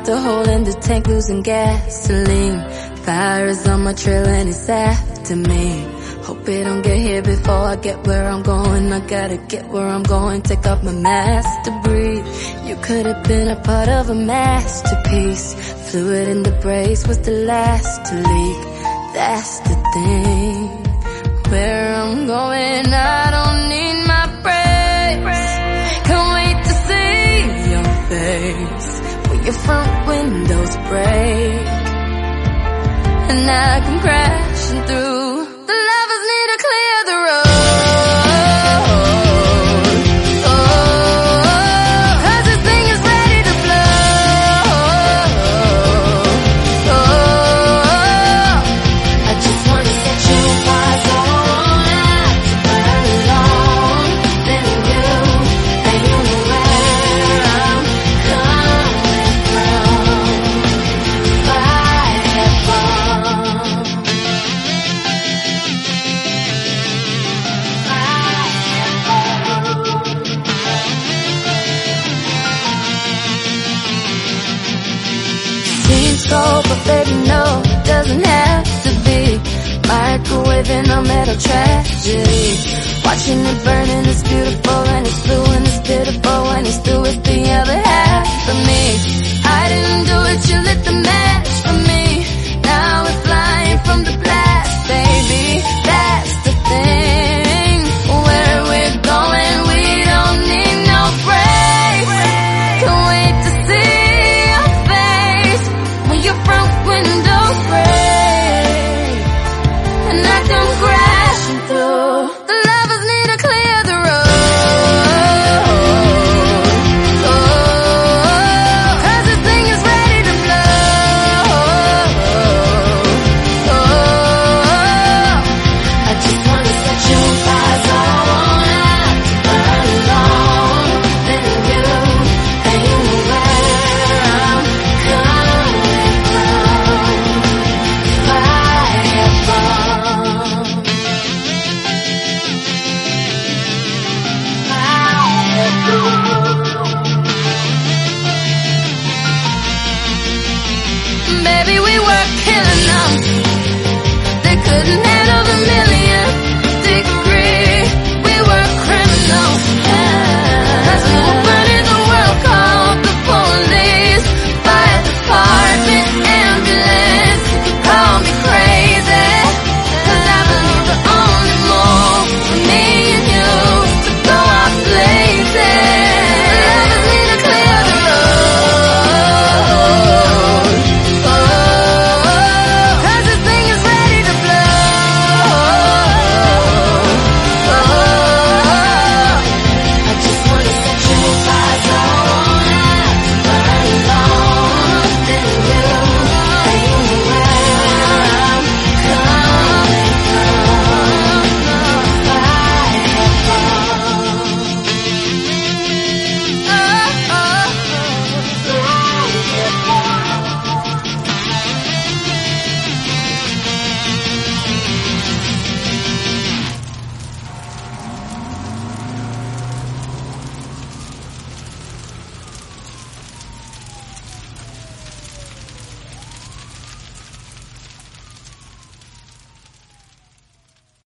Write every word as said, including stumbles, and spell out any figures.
after hole in the tank, losing gasoline. Fire is on my trail and it's after me. Hope it don't get here before I get where I'm going. I gotta get where I'm going, take off my mask to breathe. You could have been a part of a masterpiece. Fluid in the brace was the last to leak. That's the thing. Where I'm going, I don't need my brakes. Can't wait to see your face when your front windows break and I come crashing through. The lovers need to clear the road. Oh, 'cause this thing is ready to blow. Oh, I just wanna set your eyes on out to burn along. Then you, and you know where I'm coming from. Fire bomb. Seems cold, but baby, no, it doesn't have to be. Microwaving a metal tragedy. Watching it burning, it's beautiful and it's blue